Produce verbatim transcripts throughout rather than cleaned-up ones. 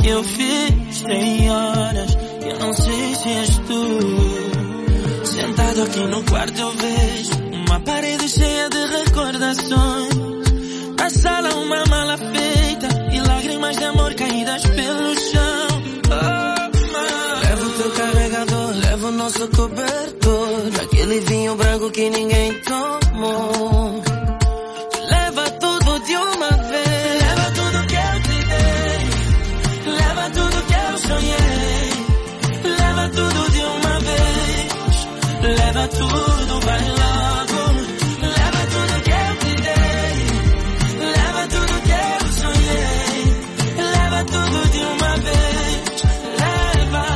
que eu fiz tem horas que eu não sei se és tu. Sentado aqui no quarto eu vejo uma parede cheia de recordações. Na sala uma mala feita e lágrimas de amor caídas pelo chão. Oh, levo teu carregador, levo nosso cobertor, aquele vinho branco que ninguém tomou. Leva tudo de uma vez, leva tudo que eu te dei, leva tudo que eu sonhei, leva tudo de uma vez, leva tudo, vai logo, leva tudo que eu te dei, leva tudo que eu sonhei, leva tudo de uma vez, leva,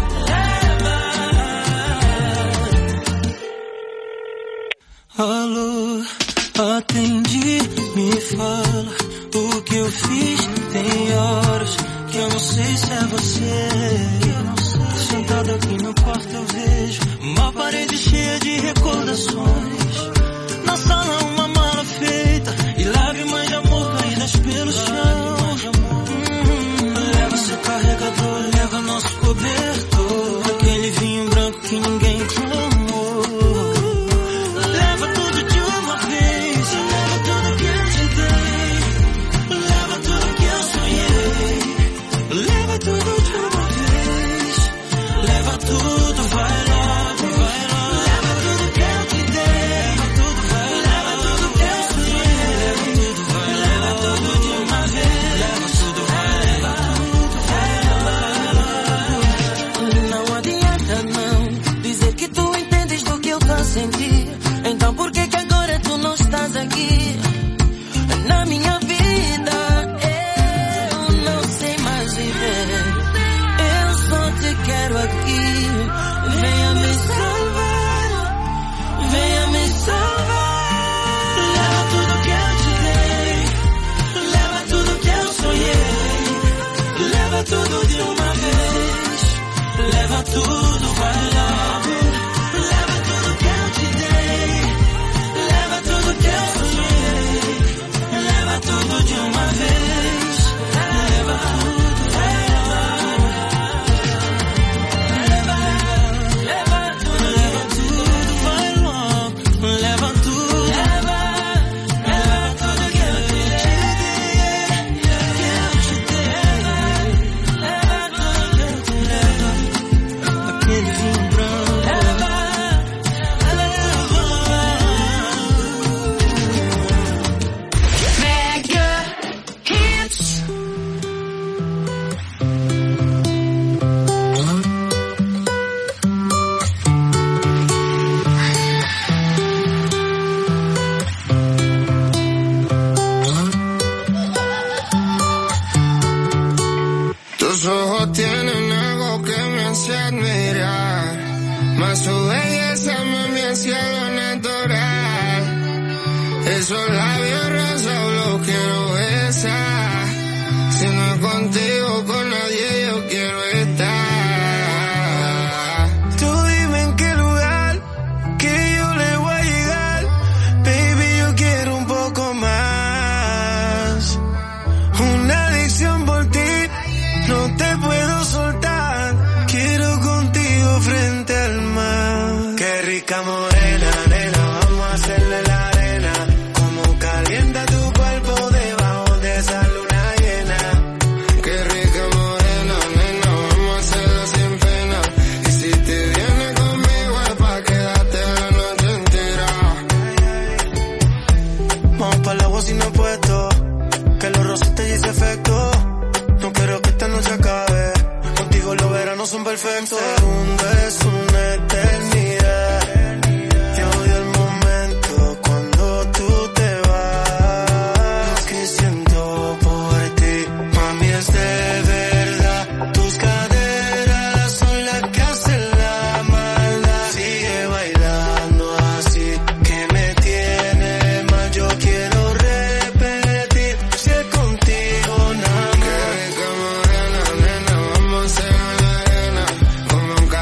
leva. Alô, atendi, me fala o que eu fiz. Tem horas que eu não sei se é você. Sentado aqui no quarto eu vejo uma parede cheia de recordações. Na sala uma mala feita e lágrimas de amor caídas pelo chão. Hum, leva seu carregador, leva nosso cobertor, aquele vinho branco que ninguém tomou. Então por que que agora tu não estás aqui na minha vida? Eu não sei mais viver, eu só te quero aqui. Venha me salvar, venha me salvar. Leva tudo que eu te dei, leva tudo que eu sonhei, leva tudo de uma vez, leva tudo, vai logo. Tudo de uma vez, leva tudo, leva, leva, leva tudo, leva tudo, vai logo, leva tudo, leva, leva tudo que eu te dei, que eu te dei, leva tudo que eu te dei, aquele vinho branco, leva, leva. Tus ojos tienen algo que me hace admirar, más su belleza me hace lo natural. Esos labios rosas los quiero besar, si no es contigo con nadie yo quiero estar. Tú dime en qué lugar que yo le voy a llegar, baby yo quiero un poco más, una adicción por ti. No te puedo soltar, quiero contigo frente al mar. Qué rica morena, nena, vamos a hacerle la arena. Como calienta tu cuerpo debajo de esa luna llena. Qué rica morena, nena, vamos a hacerlo sin pena. Y si te vienes conmigo es pa' quedarte la noche entera. Vamos para el agua sin apuesto, que los rosas te hice efecto. No quiero que esta noche acabe, contigo los veranos son perfectos. Un segundo es una eternidad, yo odio el momento cuando tú te vas. Lo que siento por ti, mami, es de verdad. Tus caderas son las que hacen la maldad. Sigue bailando así, que me tiene mal, yo quiero repetir. Si es contigo nada más. Qué rica morena, nena, vamos a hacer la arena. Como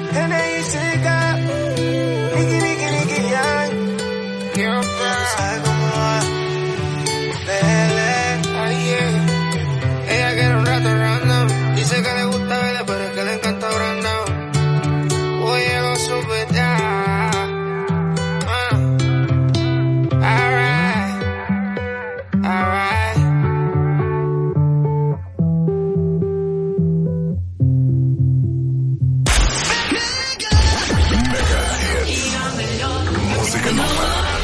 And then you shake up. Nicky, nicky, nicky, young. Girl, sabe cómo va. Dele, ay, yeah. Ella quiere un rato random. Dice que le gusta verle, pero es que le encanta Brandon. Oye, lo supe ya. Uh. Alright. Alright. Música nova.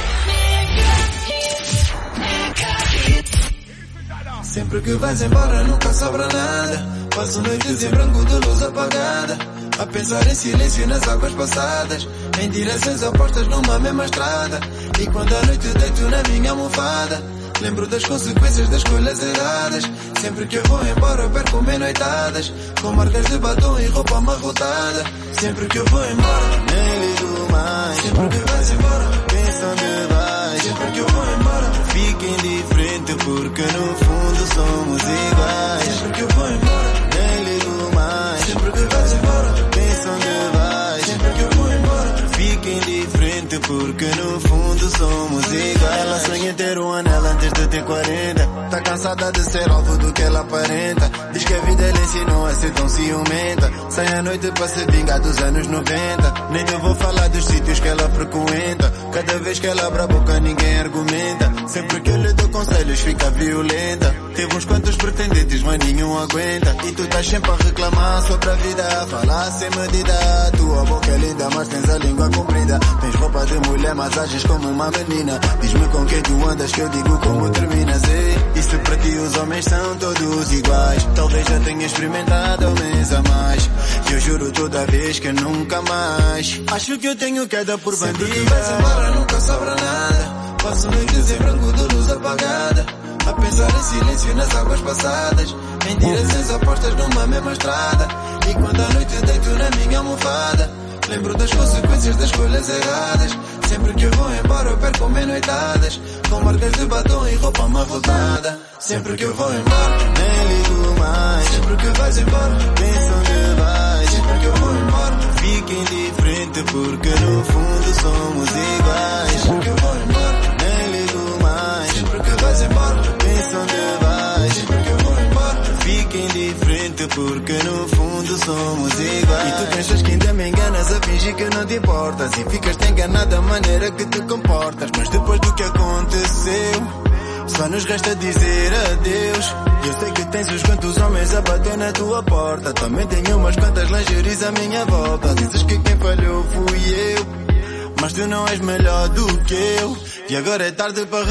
Sempre que vais embora nunca sobra nada. Passo noites em branco de luz apagada, a pensar em silêncio nas águas passadas, em direções opostas numa mesma estrada. E quando à noite deito na minha almofada, lembro das consequências das escolhas erradas. Sempre que eu vou embora perco-me noitadas, com marcas de batom e roupa amarrotada. Sempre que eu vou embora nem ligo mais. Sempre que vais embora penso onde vais. Sempre que eu vou embora fico indiferente, porque no fundo somos iguais. Sempre que eu vou embora nem ligo mais. Sempre que vais embora penso onde vais. Sempre que eu vou embora fico indiferente, porque no fundo somos iguais. Ela sonha em ter um anel antes de ter quarenta. Tá cansada de ser alvo do que ela aparenta. Diz que a vida lhe ensinou a ser tão ciumenta. Sai à noite para se vingar dos anos noventa. Nem te vou falar dos sítios que ela frequenta. Cada vez que ela abre a boca ninguém argumenta. Sempre que eu lhe dou conselhos fica violenta. Teve uns quantos pretendentes mas nenhum aguenta. E tu estás sempre a reclamar sobre a vida, a falar sem medida. Tua boca é linda mas tens a língua comprida. Tens roupa de mulher mas ages como uma menina. Diz-me com quem tu andas que eu digo como terminas. E, e se para ti os homens são todos iguais, talvez já tenha experimentado homens a mais. E eu juro toda vez que nunca mais. Acho que eu tenho queda por bandida. Sempre que vais embora nunca sobra nada. Passo noites em branco de luz apagada, a pensar em silêncio nas águas passadas, em direções opostas numa mesma estrada. E quando à noite deito na minha almofada, lembro das consequências das escolhas erradas. Sempre que eu vou embora eu perco-me noitadas, com marcas de batom e roupa amarrotada. Sempre que eu vou embora nem ligo mais. Sempre que vais embora penso onde vais. Sempre que eu vou embora fico indiferente, porque no fundo somos iguais. Sempre que eu vou embora nem ligo mais. Sempre que vais embora penso onde vais. Sempre que eu vou embora fico indiferente, porque no fundo somos iguais. E tu pensas que ainda me enganas a fingir que não te importas, e ficas-te enganado da maneira que te comportas. Mas depois do que aconteceu, só nos resta dizer adeus. Eu sei que tens uns quantos homens a bater na tua porta. Também tenho umas quantas lingeries à minha volta. Dizes que quem falhou fui eu, mas tu não és melhor do que eu. E agora é tarde para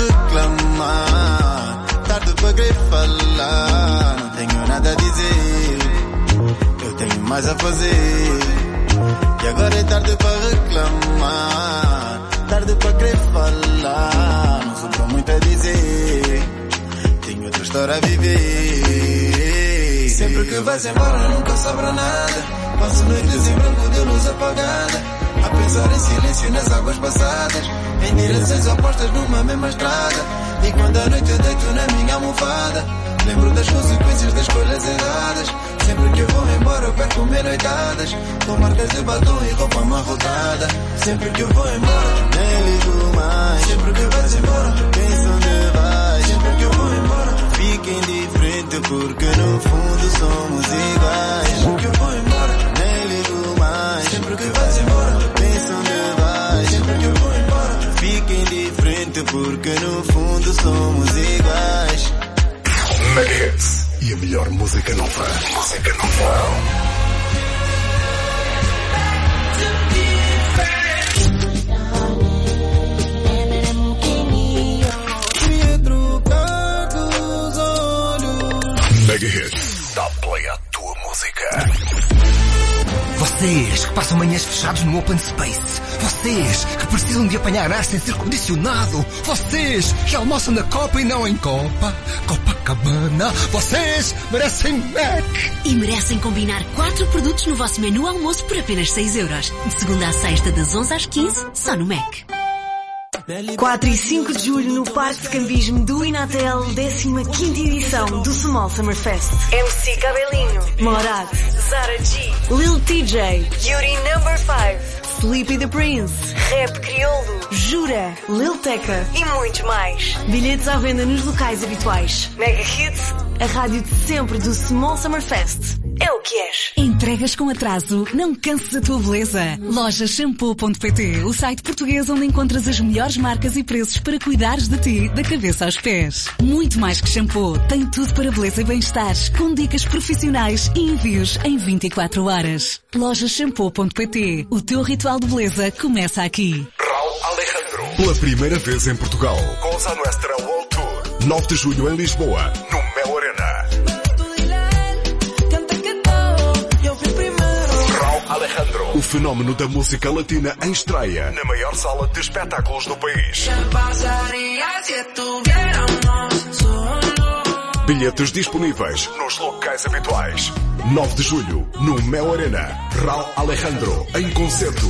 reclamar, tarde para querer falar. Não tenho nada a dizer, eu tenho mais a fazer. E agora é tarde para reclamar, tarde para querer falar. Não sobrou muito a dizer, tenho outra história a viver. Sempre que vais embora nunca sobra nada. Passo noites em branco de luz apagada, a pensar em silêncio nas águas passadas, em direções opostas numa mesma estrada. E quando à noite deito na minha almofada, lembro das consequências das escolhas erradas. Sempre que eu vou embora eu perco-me noitadas, com marcas de batom e roupa amarrotada. Sempre que eu vou embora nem ligo mais. Sempre que vais embora penso onde vais. Sempre que eu vou embora fico indiferente, porque no fundo somos iguais. Sempre que eu vou embora nem ligo mais. Sempre que vais embora penso onde vais. Sempre que eu vou embora fico indiferente, porque no fundo somos iguais. Mega Hits e a melhor música nova. Música nova. Mega Hits, dá play à tua música. Vocês que passam manhãs fechados no open space. Vocês que precisam de apanhar ar sem ser condicionado. Vocês que almoçam na Copa e não em Copa. Copacabana. Vocês merecem Mac. E merecem combinar quatro produtos no vosso menu almoço por apenas seis euros. De segunda à sexta, das onze às quinze, só no Mac. quatro e cinco de julho no Parque de Cambismo do Inatel, décima quinta edição do Small Summer Fest. M C Cabelinho, Morat, Zara G, Lil T J, Yuri Number cinco, Sleepy the Prince, Rap Crioulo, Jura, Lil Tecca e muitos mais. Bilhetes à venda nos locais habituais. Mega Hits, a rádio de sempre do Small Summer Fest. É o que és. Entregas com atraso? Não canses a tua beleza. loja shampoo ponto pt, o site português onde encontras as melhores marcas e preços para cuidares de ti, da cabeça aos pés. Muito mais que shampoo, tem tudo para beleza e bem-estar, com dicas profissionais e envios em vinte e quatro horas. loja shampoo ponto pt, o teu ritual de beleza começa aqui. Raul Alejandro, pela primeira vez em Portugal, Cosa Nuestra World Tour, nove de julho em Lisboa, no Mel Arena. Alejandro, o fenómeno da música latina em estreia na maior sala de espetáculos do país. Bilhetes disponíveis nos locais habituais. nove de julho, no Mel Arena. Raul Alejandro, em concerto.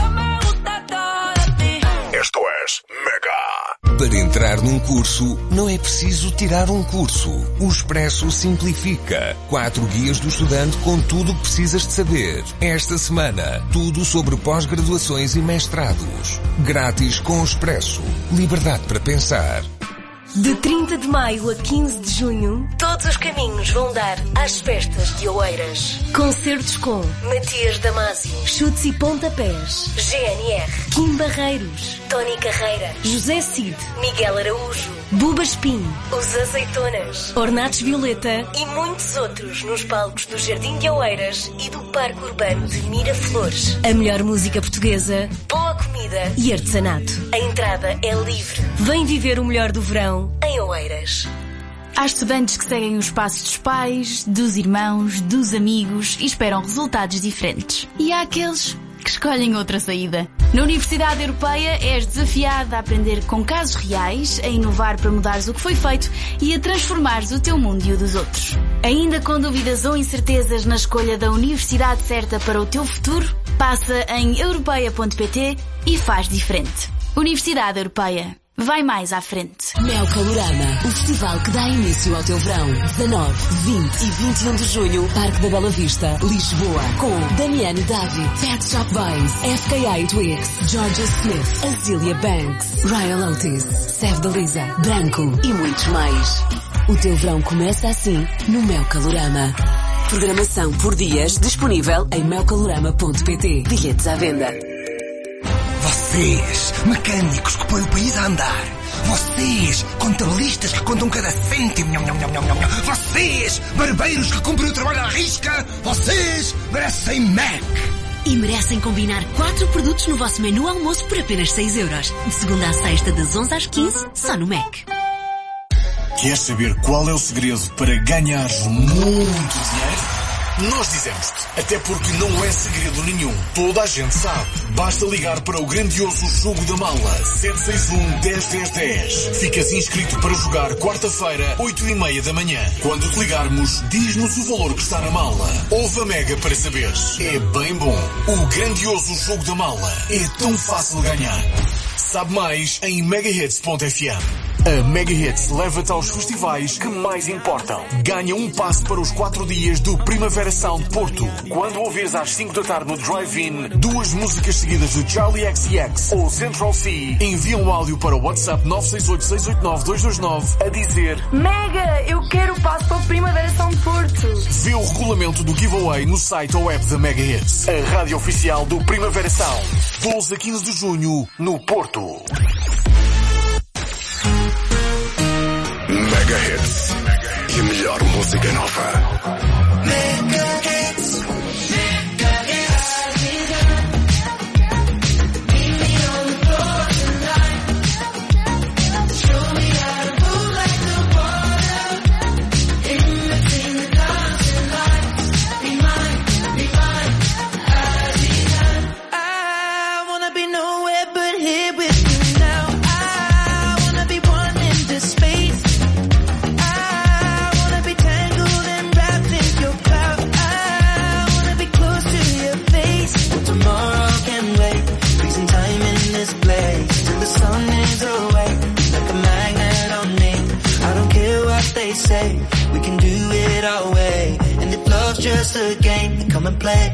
Esto és Mega. Para entrar num curso, não é preciso tirar um curso. O Expresso simplifica. Quatro guias do estudante com tudo o que precisas de saber. Esta semana, tudo sobre pós-graduações e mestrados. Grátis com o Expresso. Liberdade para pensar. De trinta de maio a quinze de junho, todos os caminhos vão dar às festas de Oeiras. Concertos com Matias Damasio, Chutes e Pontapés, G N R, Kim Barreiros, Tony Carreira, José Cid, Miguel Araújo, Buba Espinho, Os Azeitonas, Ornatos Violeta e muitos outros nos palcos do Jardim de Oeiras e do Parque Urbano de Miraflores. A melhor música portuguesa, boa comida e artesanato. A entrada é livre. Vem viver o melhor do verão em Oeiras. Há estudantes que seguem os passos dos pais, dos irmãos, dos amigos e esperam resultados diferentes. E há aqueles que escolhem outra saída. Na Universidade Europeia és desafiada a aprender com casos reais, a inovar para mudares o que foi feito e a transformares o teu mundo e o dos outros. Ainda com dúvidas ou incertezas na escolha da universidade certa para o teu futuro? Passa em europeia ponto pt e faz diferente. Universidade Europeia. Vai mais à frente. Mel Calorama, o festival que dá início ao teu verão. dezanove, vinte e vinte e um de julho, Parque da Bela Vista, Lisboa. Com Damiano David, Pet Shop Boys, F K A Twigs, Georgia Smith, Azealia Banks, Ryan Otis, Sev da Lisa, Branco e muitos mais. O teu verão começa assim no Mel Calorama. Programação por dias disponível em mel calorama ponto pt. Bilhetes à venda. Vocês, mecânicos que põem o país a andar. Vocês, contabilistas que contam cada cêntimo. Vocês, barbeiros que cumprem o trabalho à risca. Vocês merecem Mac. E merecem combinar quatro produtos no vosso menu almoço por apenas seis euros. De segunda à sexta, das onze às quinze, só no Mac. Queres saber qual é o segredo para ganhares muito dinheiro? Nós dizemos-te, até porque não é segredo nenhum. Toda a gente sabe. Basta ligar para o grandioso Jogo da Mala. sete seis um, um zero, um zero, um zero. Ficas inscrito para jogar quarta-feira, oito e meia da manhã. Quando te ligarmos, diz-nos o valor que está na mala. Ouve a Mega para saberes. É bem bom. O grandioso Jogo da Mala é tão fácil de ganhar. Sabe mais em mega hits ponto f m. A Mega Hits leva-te aos festivais que mais importam. Ganha um passe para os quatro dias do Primavera Sound Porto. Quando ouvires às cinco da tarde no Drive-In duas músicas seguidas de Charlie X C X ou Central C, envia um áudio para o WhatsApp nove seis oito, seis oito nove, dois dois nove a dizer: Mega, eu quero o passo para o Primavera Sound Porto. Vê o regulamento do giveaway no site ou app da Mega Hits, a rádio oficial do Primavera Sound. doze a quinze de junho, no Porto. Mega Hits e a melhor música nova. Mega Hits. Mega I wanna be nowhere but here with you now. I wanna be one in this space. I wanna be tangled and wrapped in play.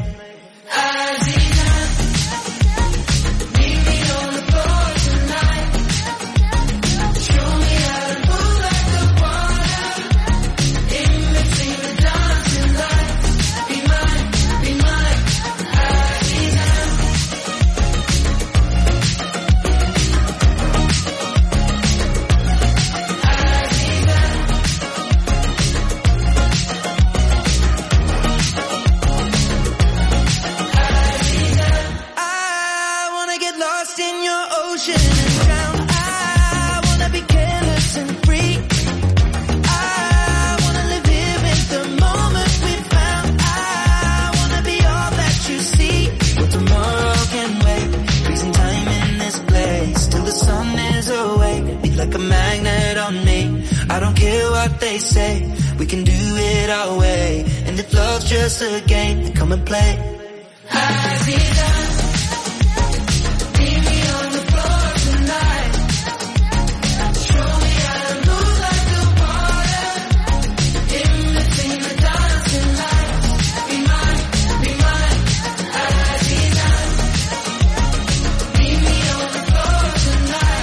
Like a magnet on me. I don't care what they say, we can do it our way. And if love's just a game, then come and play. I see that. Meet me on the floor tonight. Show me how to move like the water. In between the dancing lights. Be mine, be mine. I see that. Meet me on the floor tonight.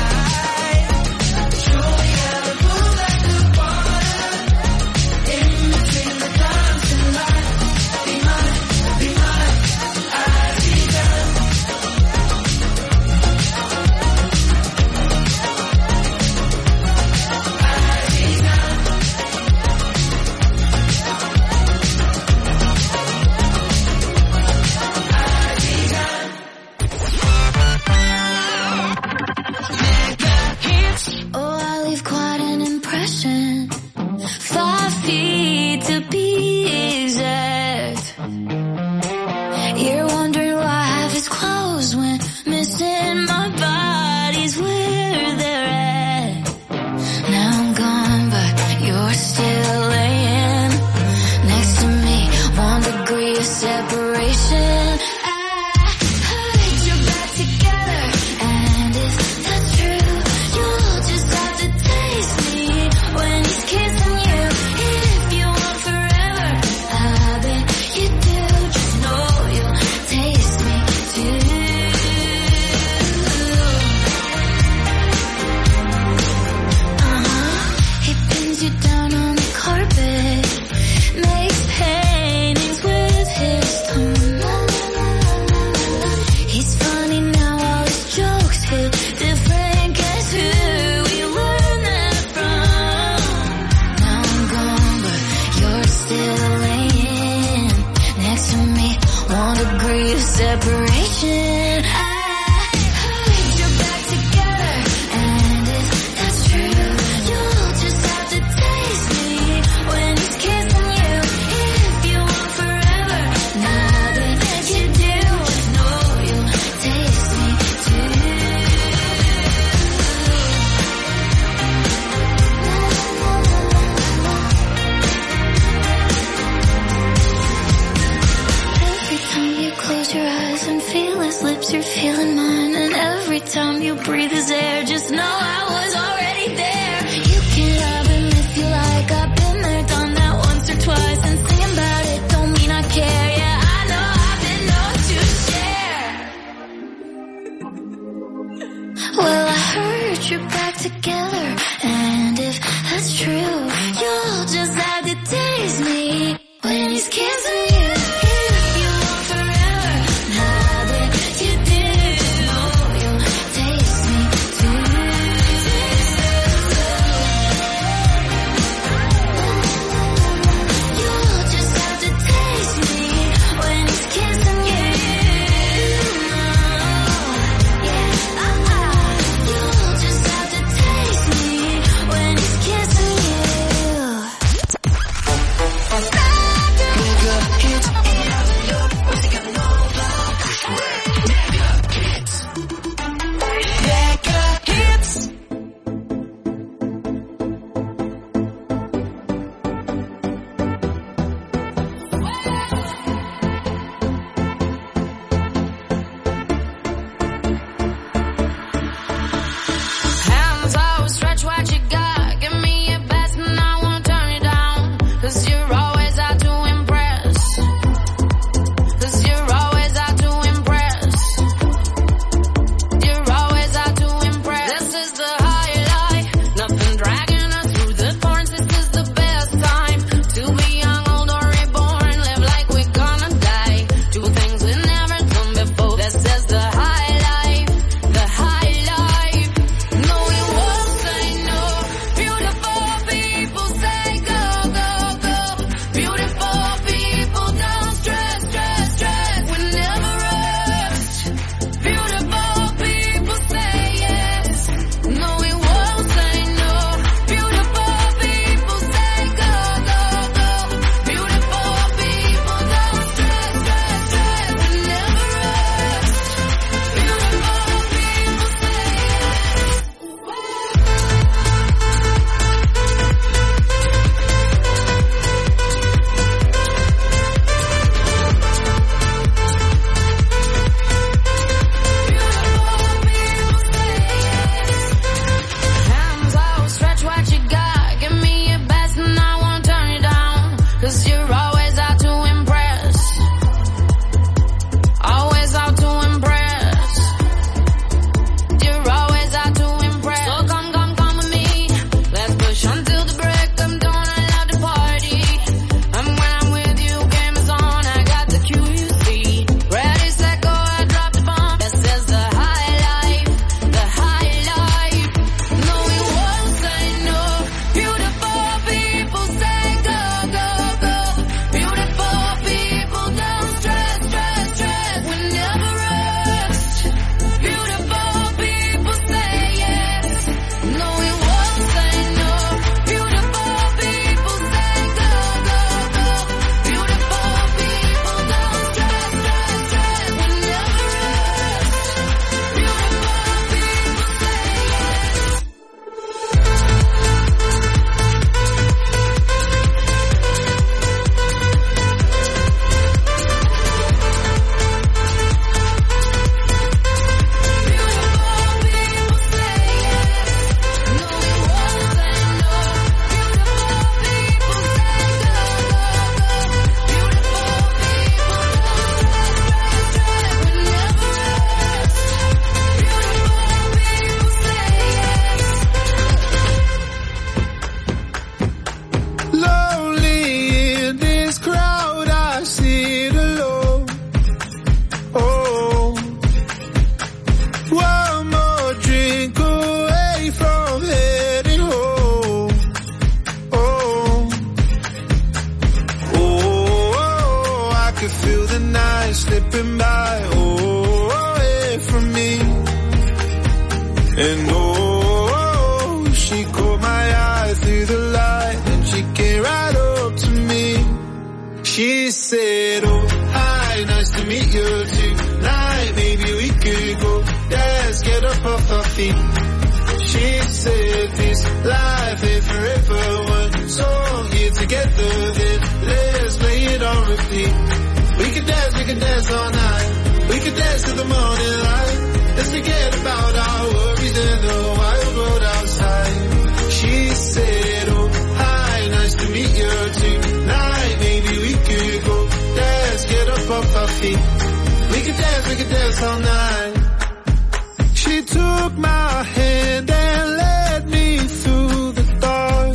feet. She said this life ain't forever. One song here together, then let's play it on repeat. We can dance, we can dance all night. We can dance till the morning light. Let's forget about our worries and the wild world outside. She said, oh, hi, nice to meet you tonight. Maybe we could go dance, get up off our feet. We could dance, we could dance all night. She took my hand and led me through the dark.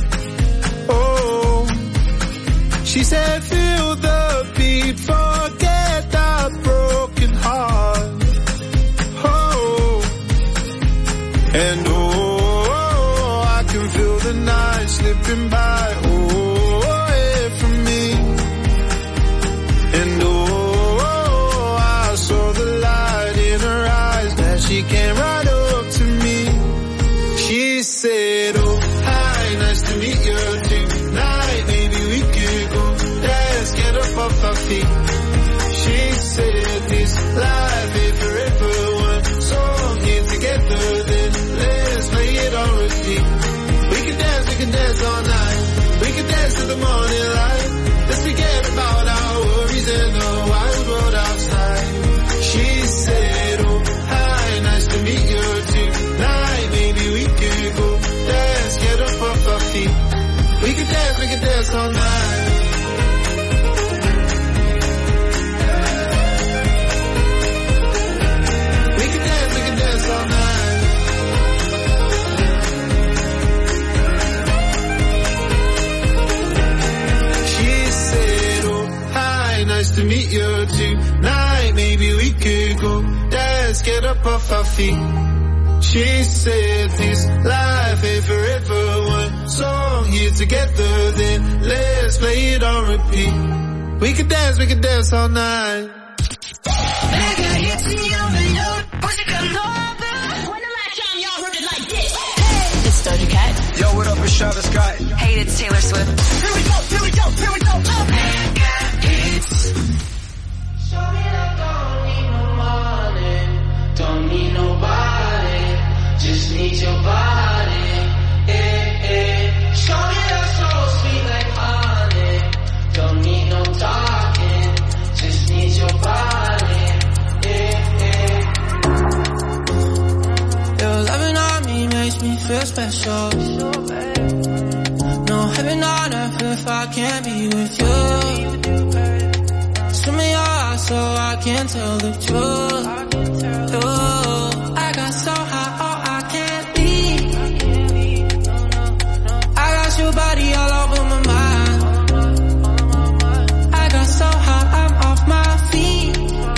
Oh, she said, feel the beat, forget the broken heart. Oh, and oh, I can feel the night slipping by. Oh, away from me. And oh, I saw the light in her eyes that she came right up to me. She said, oh, hi, nice to meet you tonight. Maybe we could go dance, get up off our feet. She said this life ain't forever. One song here together, then let's play it on repeat. We can dance, we can dance all night. We can dance till the morning light. Let's forget about our worries and the wild world outside. She said, oh, hi, nice to meet you tonight. Maybe we could go dance, get up off our feet. We can dance, we can dance all night. We can dance, we can dance all night. She said, oh, hi, nice to meet you tonight. Maybe we could go dance, get up off our feet. She said this life ain't forever. One song here together, then let's play it on repeat. We could dance, we could dance all night. Mega hits in your melody, music nova. When the last time y'all heard it like this? Hey, it's Doja Cat. Yo, what up, it's Travis Scott. Hey, it's Taylor Swift. Here we go, here we go, here we go. Oh. Mega hits. Show me that don't need no money, don't need nobody, just need your body. Eh, eh. Show me that soul sweet like honey, don't need no talking, just need your body. Eh, eh. Your loving on me makes me feel special. No heaven on earth if I can't be with you. Swim in your eyes so I can tell the truth. Ooh, I got so high, oh I can't leave. I got your body all over my mind. I got so high, I'm off my feet.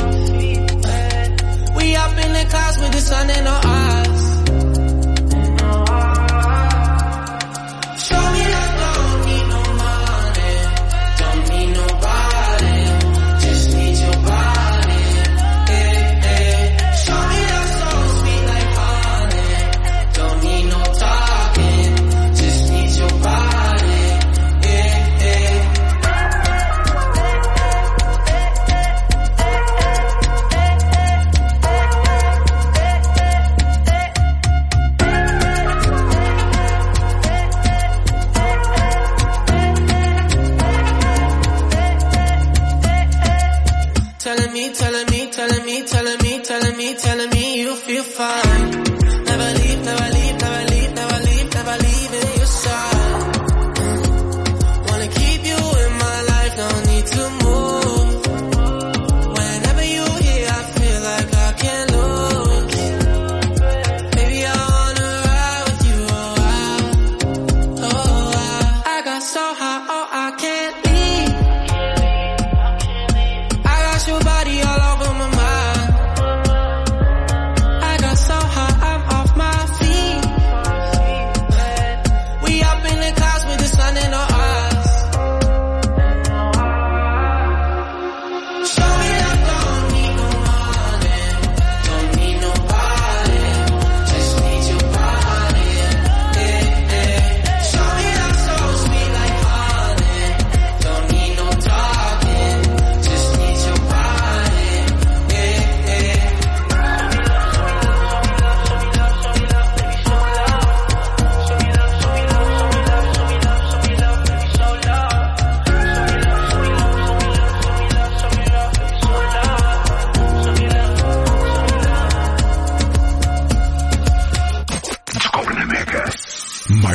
We up in the clouds with the sun in our eyes. Show me that don't need no money, don't need nobody, just need your body. Eh, eh. Show me that soul sweet like honey, don't need no talking, just need your body. Eh, eh.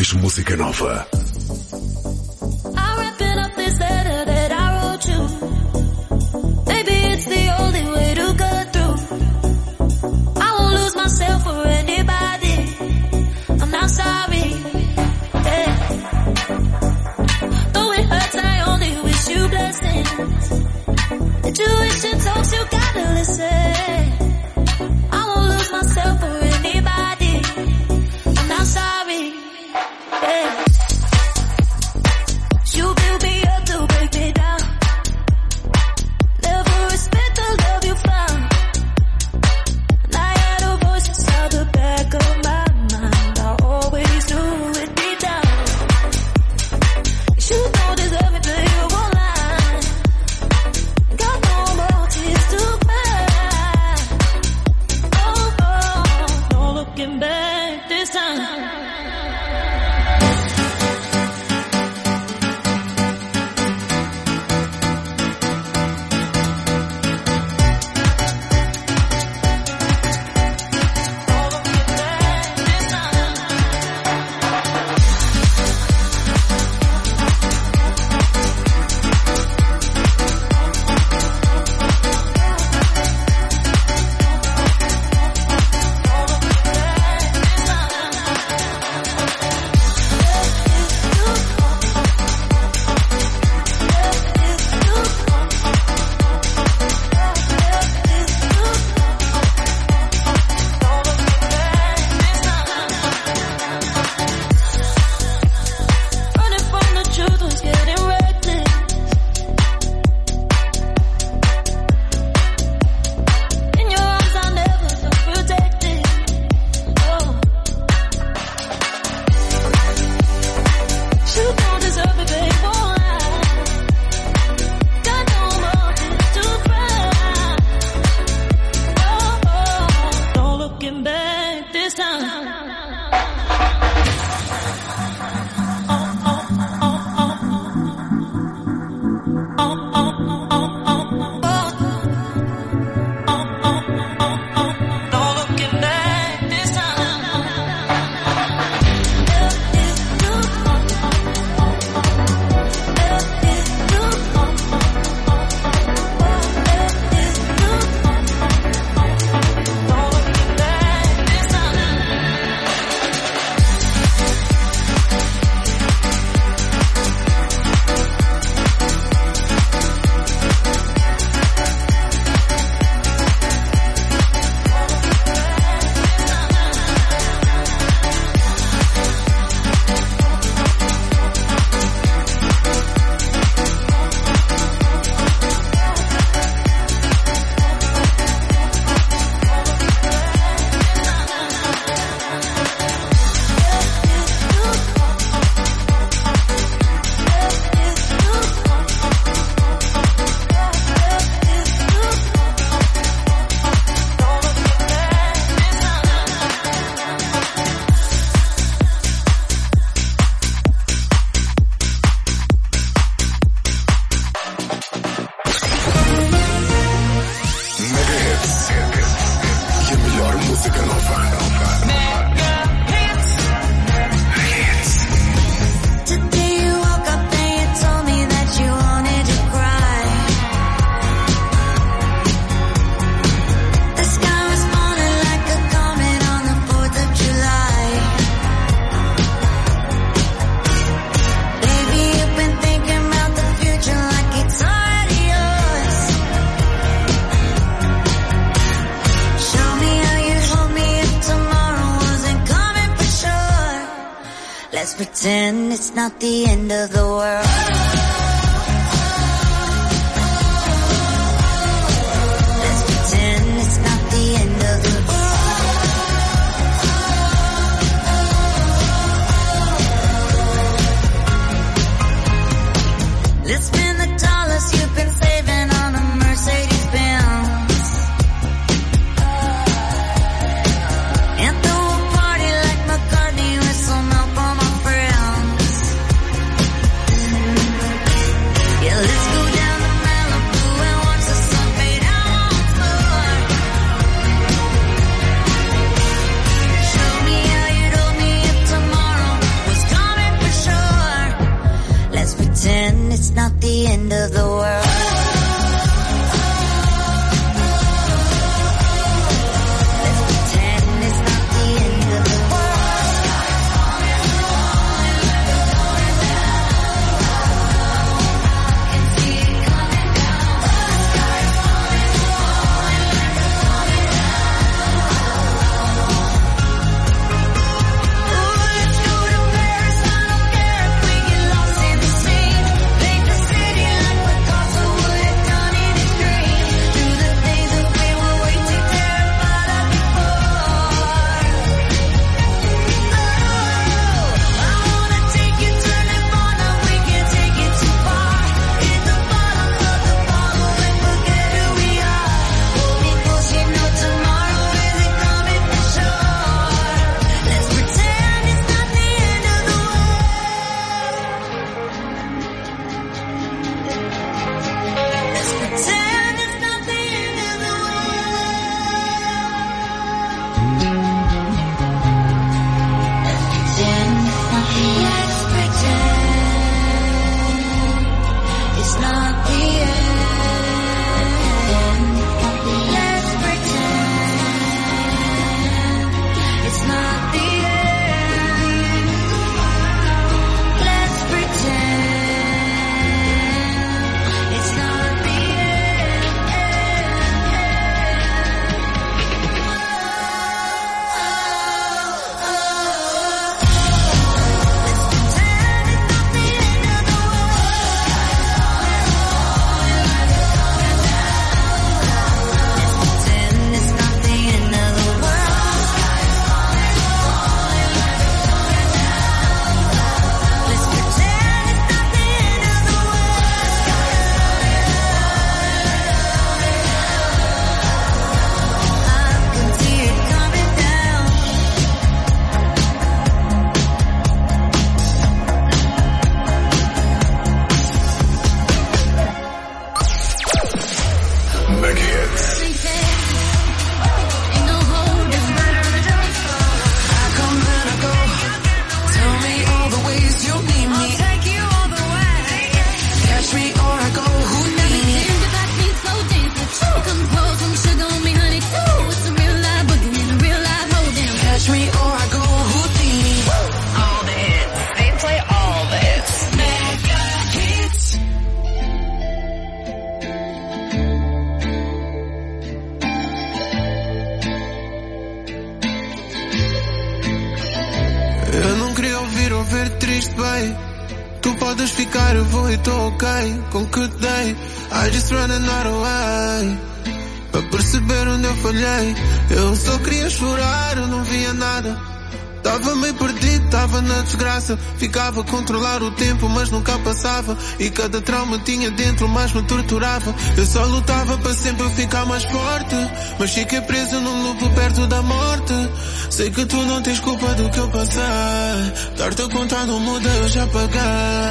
mais música nova. Intuition talks, you gotta listen. I won't lose myself for anybody. I'm not sorry. Yeah. You build me up to break me down. Never respect the love you found. And I had a voice inside the back of my mind. I always knew it deep down. You don't deserve it, but you won't lie. Looking back this time. Let's pretend it's not the end of the world. Let's pretend it's not the end of the world. Let's spend the dollars you've been saving on a Mercedes Benz. And throw a party like McCartney with some help from my friends. the end of the world. Eu não queria ouvir ou ver triste, bem. Tu podes ficar, eu vou e tô ok com o que te dei. I just running out of way para perceber onde eu falhei. Eu só queria chorar, eu não via nada. Tava meio perdido, tava na desgraça. Ficava a controlar o tempo, mas nunca passava. E cada trauma tinha dentro, mas me torturava. Eu só lutava para sempre ficar mais forte, mas fiquei preso num loop perto da morte. Sei que tu não tens culpa do que eu passei. Dar-te a contar não muda, eu já paguei.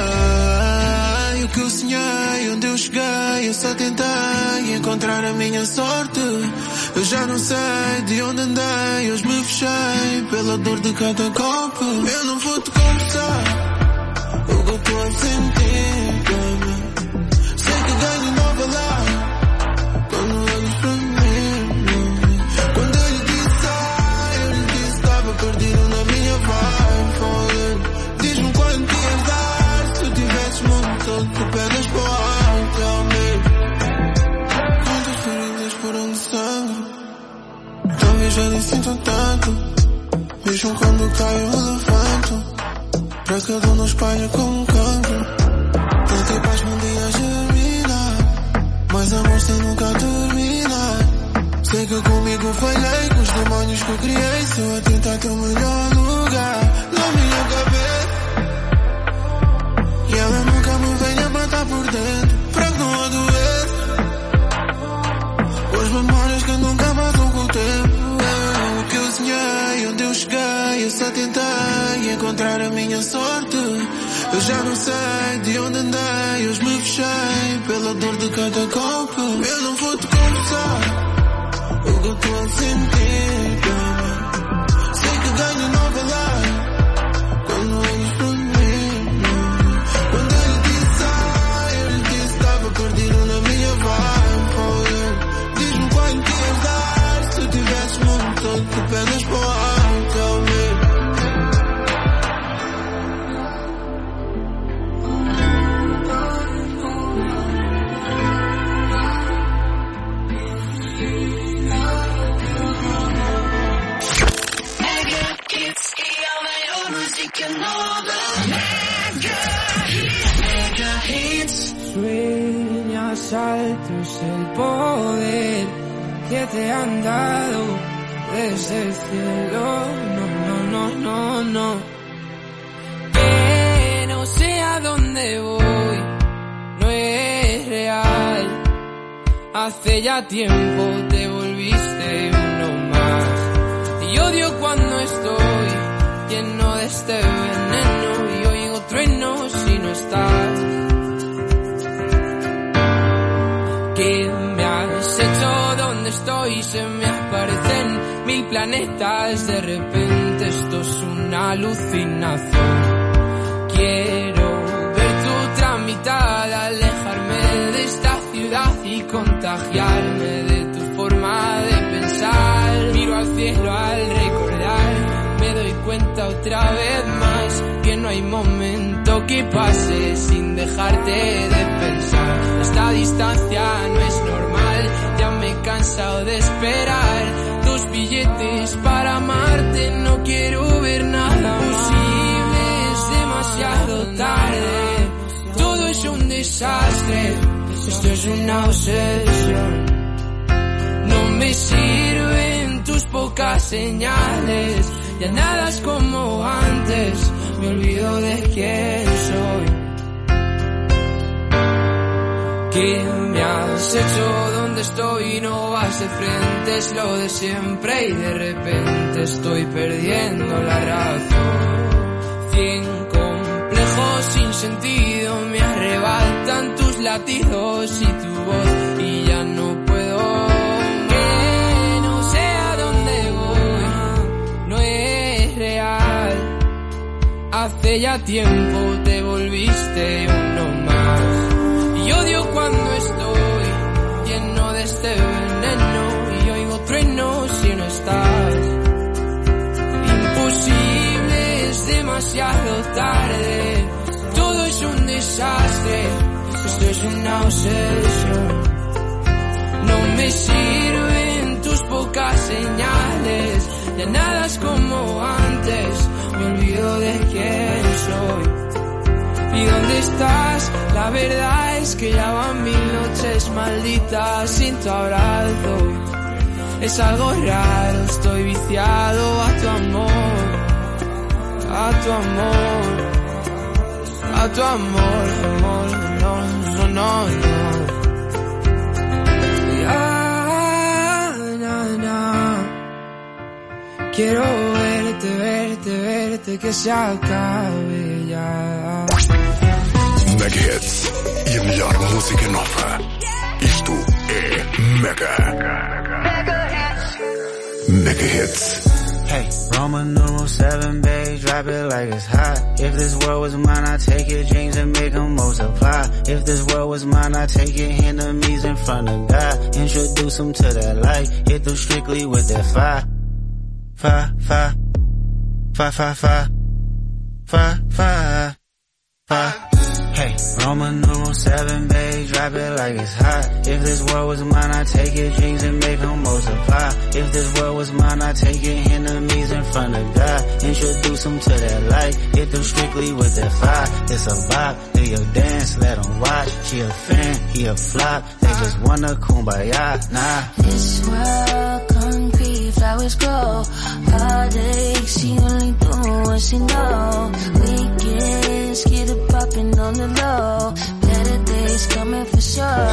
O que eu sonhei, onde eu cheguei, eu só tentei encontrar a minha sorte. Eu já não sei de onde andei, hoje me fechei pela dor de cada copo. Eu não vou te confessar o que eu tô a sentir, baby. Sei que ganho nova lá quando olhas para mim, baby. Quando eu lhe disse ai, eu lhe disse que estava perdido na minha vibe, falling. Diz-me quando te ias dar, se tu tivesses mundo todo que pegas para o ar, tell me. Quantas feridas foram de sangue, talvez já nem sinto tanto. Mesmo quando caio eu levanto, para cada um não espalha como um cancro. Tentei paz num dia germinar, mas amor sem nunca terminar. Sei que comigo falhei, com os demónios que eu criei. Só a tentar ter o melhor lugar na minha cabeça. E ela nunca me venha matar por dentro, para que não adoeça. As memórias que nunca passam com o tempo. O que eu sonhei, onde eu cheguei, eu só tentei encontrar a minha sorte. Eu já não sei de onde andei, hoje me fechei pela dor de cada copo. Eu não vou te confessar o que eu tô a sentir, baby. Sei que ganho nova lá quando olhas para mim, baby. Quando eu lhe disse ai, eu lhe disse que Depend is more on, tell me. Mega Hits y la mejor música nova. Mega Hits. Sueñas altos el poder que te han dado desde el cielo. No, no, no, no, no. Que no sé a dónde voy, no es real. Hace ya tiempo te volviste uno más. Y odio cuando estoy lleno de este veneno y oigo truenos si no estás. ¿Qué me has hecho? ¿Dónde estoy? Se me aparecen mil planetas. De repente esto es una alucinación. Quiero ver tu tramitada, alejarme de esta ciudad y contagiarme de tu forma de pensar. Miro al cielo al recordar, me doy cuenta otra vez más que no hay momento que pase sin dejarte de pensar. Esta distancia no es normal, ya me he cansado de esperar. Dos billetes para amarte, no quiero ver nada posible, es demasiado tarde. Todo es un desastre, esto es una obsesión. No me sirven tus pocas señales, ya nada es como antes, me olvido de quién soy. ¿Qué me has hecho? ¿Dónde estoy? No vas de frente, es lo de siempre y de repente estoy perdiendo la razón. Cien complejos sin sentido me arrebatan tus latidos y tu voz y ya no puedo. Que no sé a dónde voy, no es real. Hace ya tiempo te volviste uno más. Y odio cuando estoy lleno de este veneno y oigo truenos si no estás. Imposible, es demasiado tarde. Todo es un desastre, esto es una obsesión. No me sirven tus pocas señales, ya nada es como antes, me olvido de quién soy. ¿Y dónde estás? La verdad es que ya van mil noches malditas sin tu abrazo. Es algo raro, estoy viciado a tu amor, a tu amor, a tu amor, amor, no, no, no, no. Ya, na, na. Quiero verte, verte, verte, que se acabe ya. Mega Hits e a melhor música nova. Isto é Mega. Mega Hits. Hey, Roman numeral seven, babe, drop it like it's hot. If this world was mine, I'd take your dreams and make them multiply. If this world was mine, I'd take your enemies in front of God. Introduce them to that light, hit them strictly with that fire. Fire, fire, fire, fire, fire, fire, fire, fire. Hey, Roman numeral seven, babe, drop it like it's hot. If this world was mine, I'd take your dreams and make them multiply. If this world was mine, I'd take your enemies in front of God. Introduce them to that light, hit them strictly with that fire. It's a vibe, do your dance, let them watch. She a fan, he a flop, they just wanna kumbaya, nah. This world concrete, flowers grow. Heartache, she only do what she know. Weekends, get it poppin' on the low. Better days coming for sure.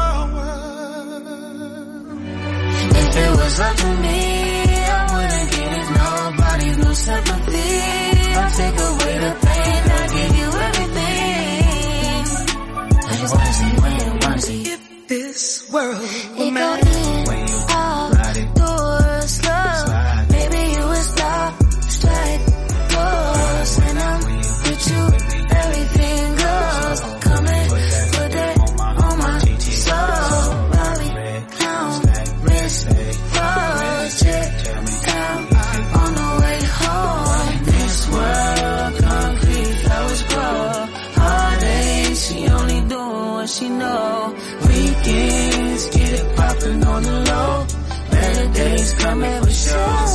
If it was up to me, I wouldn't give it nobody, no sympathy. I'll take away the pain, I'll give you everything. I just wanna see when you wanna see. If this world were It mine, go in, out, door, slow. Baby, you would stop, strike, pose. And I'm with you, everything goes. Come and put that on my soul. Bobby, clown, wrist, froze. got me for sure.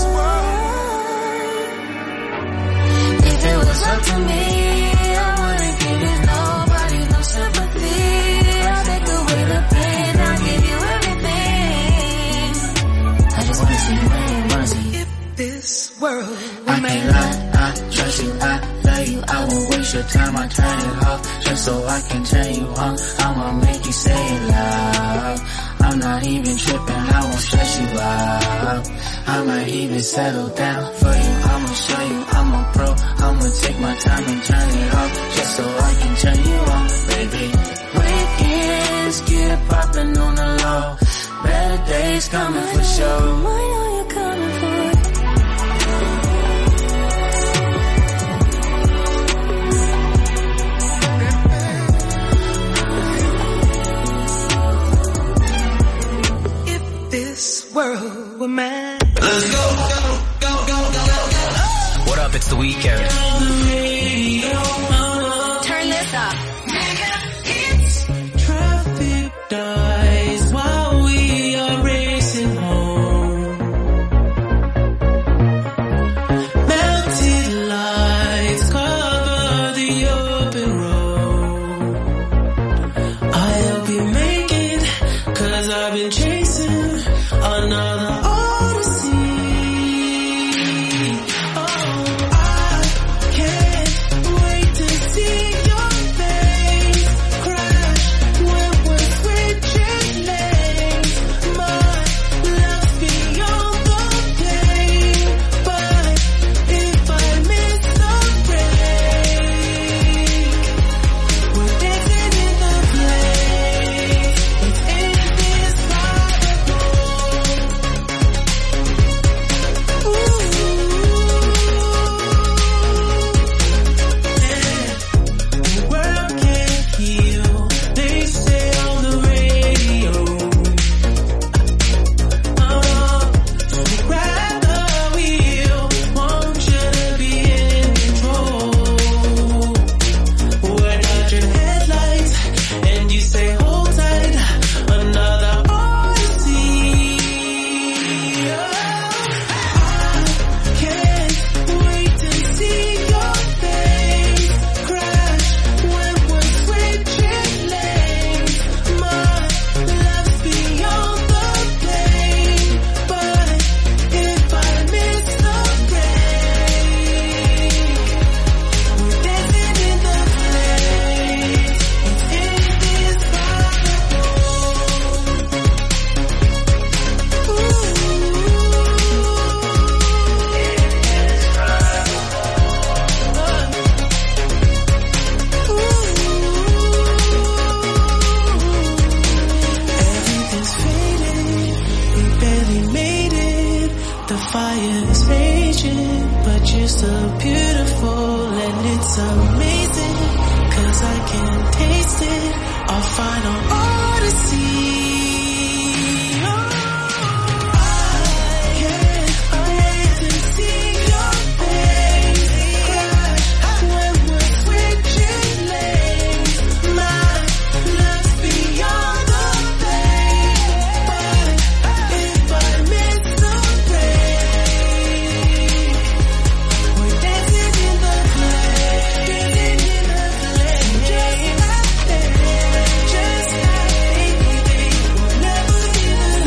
If it was up to me, I wouldn't give it nobody, no sympathy. I'll take away the pain, I'll give you everything. I just wanna see you win, wanna see you. If this world I can't lie, I trust you, I love you. I won't waste your time, I turn it off just so I can turn you on. I'ma make you say it loud. I'm not even tripping, I won't stress you out. I might even settle down for you. I'ma show you I'm a pro. I'ma take my time and turn it off just so I can turn you on, baby. Weekends get poppin' on the low. Better days coming for sure. I know you're coming for it. this world were mine. Let's go, go, go, go, go, go, go. What up, it's The Weeknd. Turn this up. Mega hits. Traffic dies while we are racing home. Melted lights cover the open road. I hope you make it, 'cause I've been chasing another odyssey. Oh, I can't wait to see your face crash when we're switching lanes. My love's beyond the pain, but if I miss the break, we're dancing in the place. It's indescribable. The world can't heal, they say on the radio. Uh, so grab the wheel, want you to be in control. We're dodging headlights, and you say hold tight, another odyssey. I can't wait to see your face crash when we're switching lanes. My love's beyond the pain, but if I miss the break, we're dancing in the place. It's Everything's faded, we barely made it. The fire is raging, but you're still beautiful and it's amazing, 'cause I can taste it, our final odyssey. I can't wait to see your face crash when we're switching lanes. My love's beyond the pain, but if I miss the break, we're dancing in the place, dancing in the place, just like that, just like anything. We'll never be the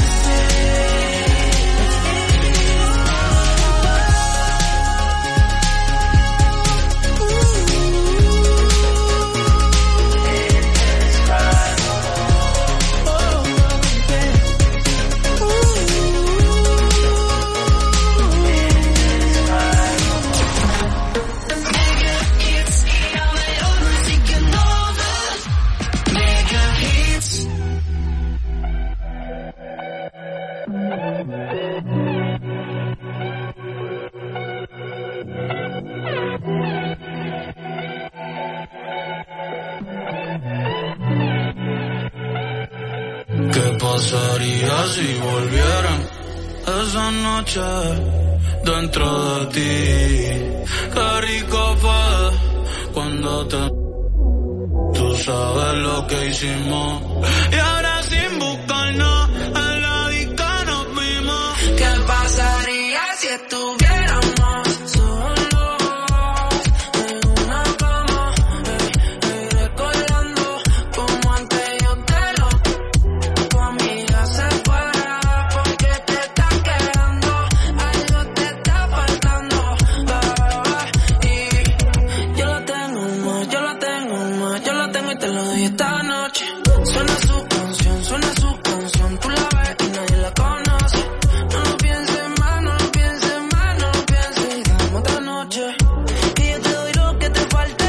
¿Qué pasaría si volvieran esa noche dentro de ti? Qué rico fue cuando te... Tú sabes lo que hicimos. Y ahora sin buscarnos, en la disco nos vimos. ¿Qué pasaría estuviéramos solos en una cama, eh, eh, recordando como antes yo te lo. Tu amiga se fuera porque te está quedando, algo te está faltando, bebé. Y yo la tengo más, yo la tengo más, yo la tengo y te lo doy esta noche. Suena su canción, suena su canción, tú la ves y nadie la conoce. No lo pienses más, no lo pienses más, no lo pienses y dame otra noche. Y yo te doy lo que te falte,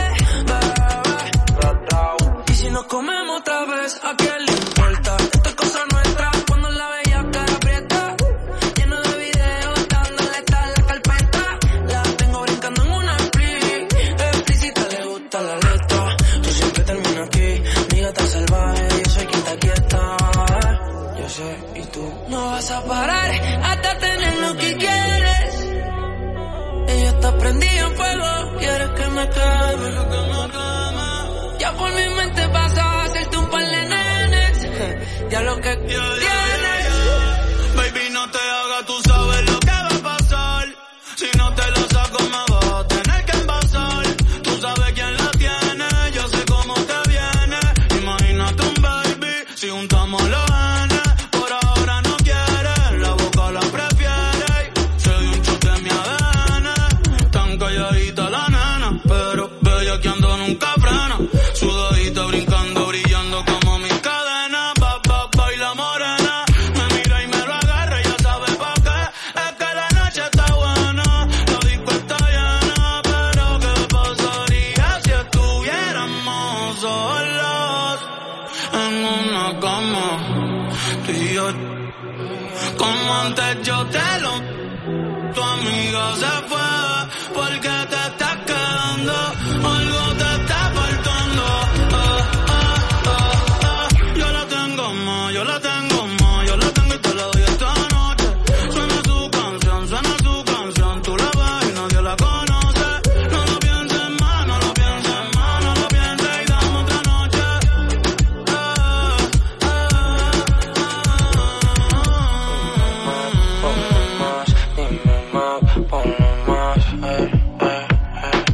bebé. Y si nos comemos otra vez, ¿a quién le importa? Esta es cosa nuestra, cuando la bella cara aprieta. Lleno de videos, dándole tal la carpeta. La tengo brincando en una split. Explícita, le gusta la letra. Tú siempre terminas aquí, mi gata salvaje. Yo soy quien te aquieta. Yo sé, y tú no vas a parar hasta tener lo que quieres. Ella está prendida en fuego, quieres que me queme. Ya por mi mente pasa a hacerte un par de nenes. Ya lo que tienes. Baby, no te hagas, tú sabes lo que va a pasar. Si no te la saco, me vas a tener que envasar. Tú sabes quién la tiene, yo sé cómo te viene. Imagínate un baby, si juntamos los genes. Por ahora no quiere, la boca la prefiere. Se dio un chute en mi A D N. Tan calladita la nena, pero bella que ando nunca frena. Sudadita, brincando, brillando como mis cadenas. Ba, ba, baila morena. Me mira y me lo agarra, ya sabe pa' qué. Es que la noche está buena, la disco está llena. Pero ¿qué pasaría si estuviéramos solos en una cama? Tú y yo, como antes yo te lo. Tu amiga se fue porque te estás quedando, algo te está faltando. Ah, ah, ah, ah. Yo la tengo más, yo la tengo más, yo la tengo y te la doy esta noche. Suena su canción, suena su canción, tú la ves y nadie la conoce. No lo pienses más, no lo pienses más, no lo pienses y dame otra noche. Ah, ah, ah, ponme más, eh, eh, eh.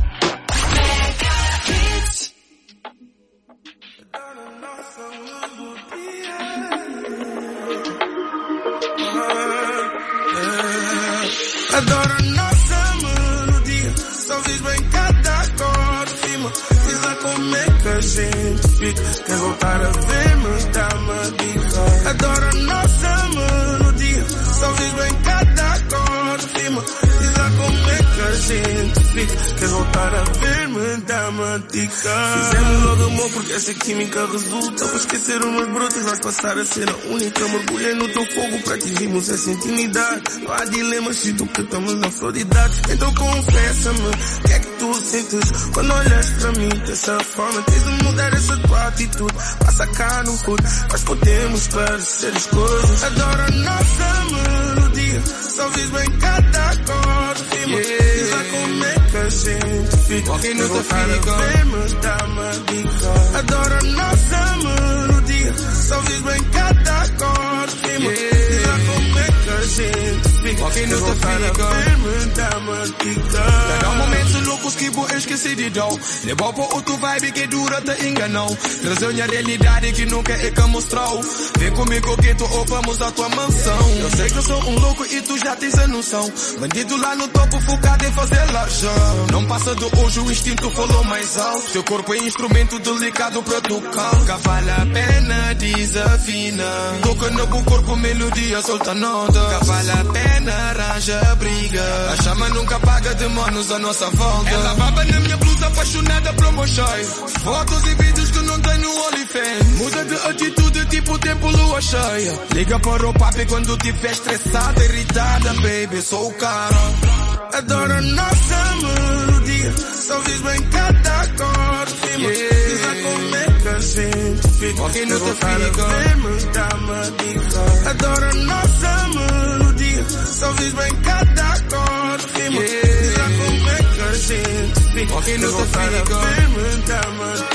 Adoro a nossa melodia, só fiz bem cada acorde, rima. Fiz-la como é que a gente fica. Quer voltar a ver-me, dá-me a dica. Adoro a nossa melodia, só fiz bem cada acorde, rima. Fiz-la como é que a gente fica. Quer voltar a ver-me, dá-me a dica. Fizemos logo amor porque essa química resulta. Para esquecer umas brutas, vais passar a ser a única. Mergulhei no teu fogo para atingirmos essa intimidade. Não há dilemas, sinto que estamos na flor de idade. Então confessa-me, o que é que tu sentes quando olhas para mim dessa forma? Tens de mudar essa tua atitude. Passa cá no curto, nós podemos parecer escuros. Adoro a nossa melodia, só fiz bem cada acorde, rima. Diz lá como é que a gente fica. Walking Quer with the voltar a figure. ver-me, dá-me a dica. Adoro a nossa melodia, só fiz bem cada acorde, rima. Diz lá como é que a gente fica. Walking Quer with the voltar a figure. ver-me, dá-me a dica. Terá momentos loucos que vou esquecer de dó. Levou por outro vibe que dura te enganou. Trazeu a realidade que nunca é que mostrou. Vem comigo que tu ou vamos à tua mansão. Eu sei que eu sou um louco e tu já tens a noção. Bandido lá no topo focado em fazer lajão. Não passa do hoje, o instinto falou mais alto. Teu corpo é instrumento delicado para tocar. Que vale a pena, desafina. Toca no bom corpo, melodia, solta nota. Que vale a pena, arranja briga. A chama nunca apaga demônios à nossa volta. Ela baba na minha blusa, apaixonada por meu chai. Fotos e vídeos que não tem no OnlyFans. Muda de atitude, tipo tempo lua cheia. Liga para o papi quando tiver estressada, irritada, baby, sou o cara. Adoro a nossa melodia, só fiz bem cada acorde, rima. Diz lá como é que a gente fica. Walking Quer with the voltar a figure. ver-me, dá-me a dica. Adoro a nossa melodia, só fiz bem cada acorde, rima. Diz lá como é que a gente fica. Walking Quer with the voltar a figure. ver-me, dá-me a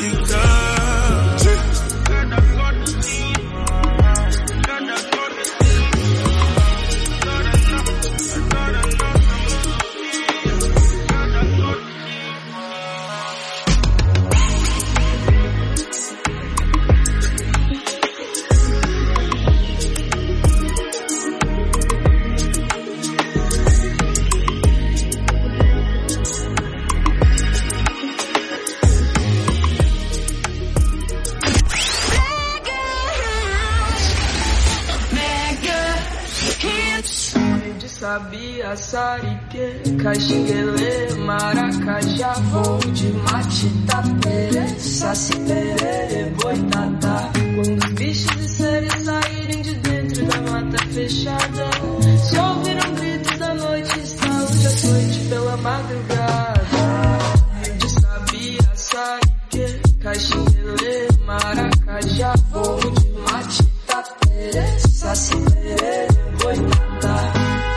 dica. Cada acorde, cada acorde. Adoro a nossa saripê, caxinguelê, maracajá, voo de matitapê, saci pererê, boitatá. Quando os bichos e seres saírem de dentro da mata fechada, se ouviram gritos da noite, estalos de açoite pela madrugada. De sabia, saripê, caxinguelê, maracajá, voo de matitapê, saci pererê, boitatá.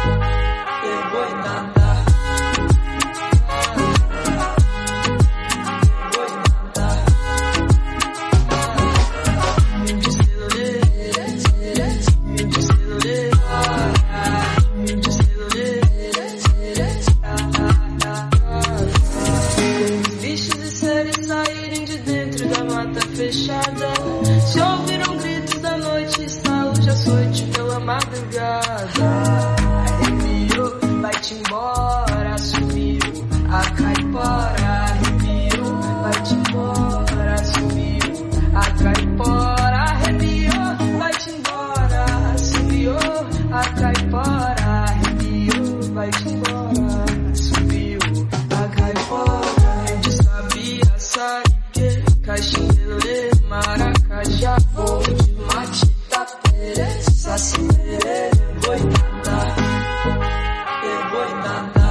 Fechada, se ouviram gritos da noite, estalos de açoite pela madrugada. Arrepiou, vai-te embora, sumiu a caipora. Arrepiou, vai-te embora, sumiu a caipora. Arrepiou, vai-te embora, sumiu a caipora. Arrepiou, vai-te embora, sumiu a caipora. De sabia, sabe caxinguelê, maracajá, voo de matitapê, saci pererê, boitatá, e boitatá.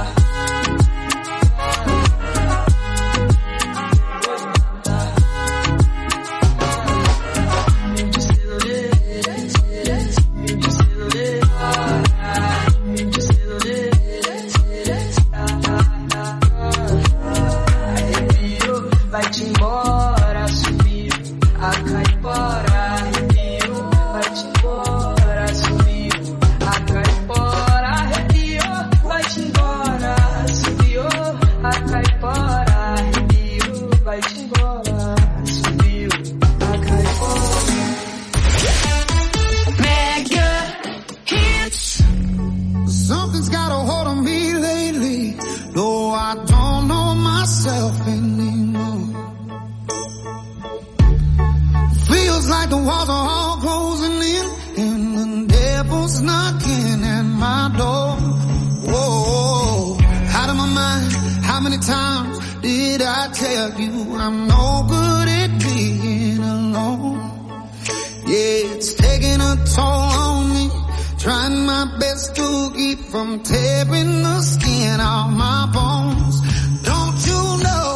Vai-te embora, subiu a caipora. Arrepiou, vai-te embora, subiu a caipora. Arrepiou, vai-te embora, subiu a caipora. Arrepiou, vai-te embora, subiu a caipora. Mega hits. Something's got a hold on me lately. No, I don't know myself anymore. Feels like the walls are all closing in, and the devil's knocking at my door. Whoa, out of my mind, how many times did I tell you I'm no good at being alone? Yeah, it's taking a toll on me, trying my best to keep from tearing the skin off my bones. Don't you know?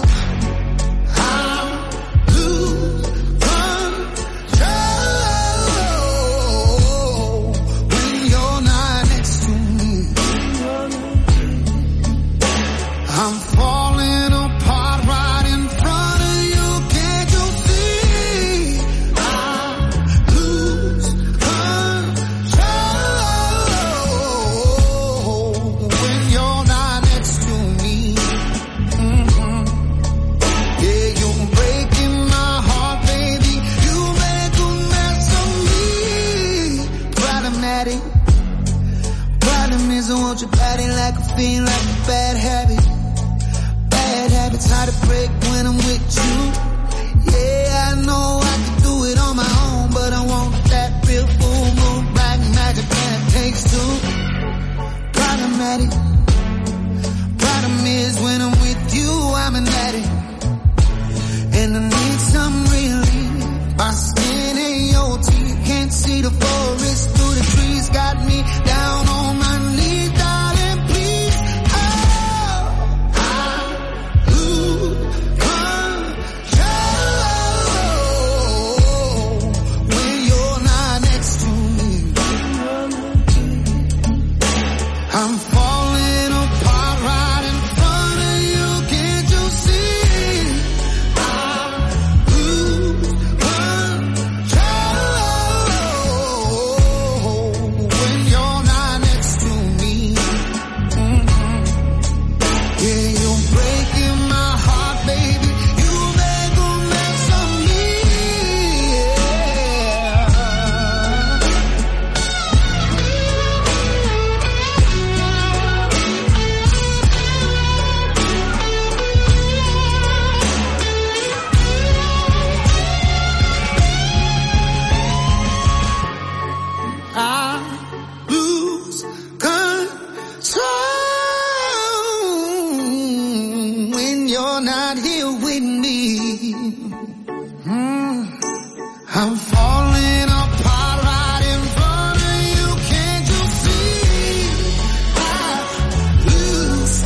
I'm falling apart right in front of you, can't you see? I lose control when you're not next to me. Mm-hmm. Yeah, you're breaking my heart, baby. You make a mess of me. Problematic. Problem is I want your body like a fiend, like a bad habit. Bad habits hard to break when I'm with you. Yeah, I know I can do it on my own, but I want that real full moon, black magic, and it takes two. Problematic. Problem is when I'm with you, I'm an addict, and I need some relief. My skin ain't your teeth, can't see the forest through the trees. Got me down on my knees, darling, please. I'm falling not here with me. Mm. I'm falling apart right in front of you. Can't you see? I lose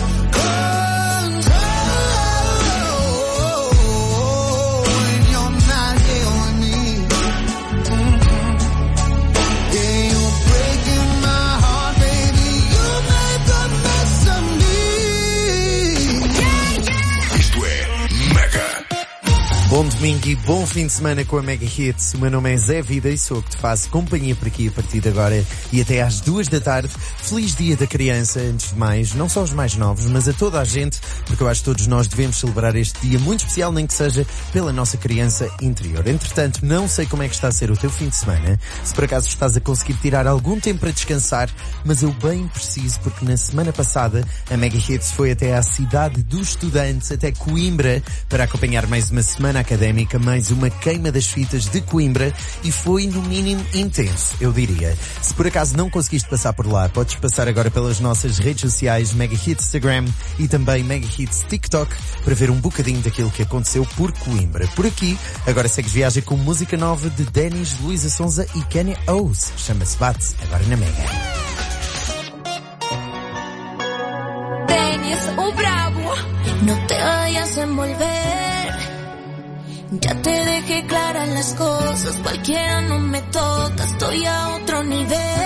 control when you're not here with me. Mm-hmm. Yeah, you're breaking my heart, baby. You make a mess of me. Yeah, yeah. Isto é Mega. Bom domingo e bom fim de semana com a Mega Hits. O meu nome é Zé Vida e sou o que te faço companhia por aqui a partir de agora e até às duas da tarde. Feliz Dia da Criança, antes de mais, não só aos mais novos, mas a toda a gente, porque eu acho que todos nós devemos celebrar este dia muito especial, nem que seja pela nossa criança interior. Entretanto, não sei como é que está a ser o teu fim de semana, se por acaso estás a conseguir tirar algum tempo para descansar, mas eu bem preciso, porque na semana passada a Mega Hits foi até à cidade dos estudantes, até Coimbra, para acompanhar mais uma semana académica, mais uma queima das fitas de Coimbra, e foi no mínimo intenso, eu diria. Se por acaso não conseguiste passar por lá, podes passar agora pelas nossas redes sociais, Mega Hits Instagram e também Mega Hits TikTok, para ver um bocadinho daquilo que aconteceu por Coimbra. Por aqui, agora segues viagem com música nova de Denis, Luísa Sonza e Kenya Oz. Chama-se Bate, agora na Mega. Denis, o bravo, no te vayas a envolver. Ya te dejé claras las cosas, cualquiera no me toca, estoy a otro nivel.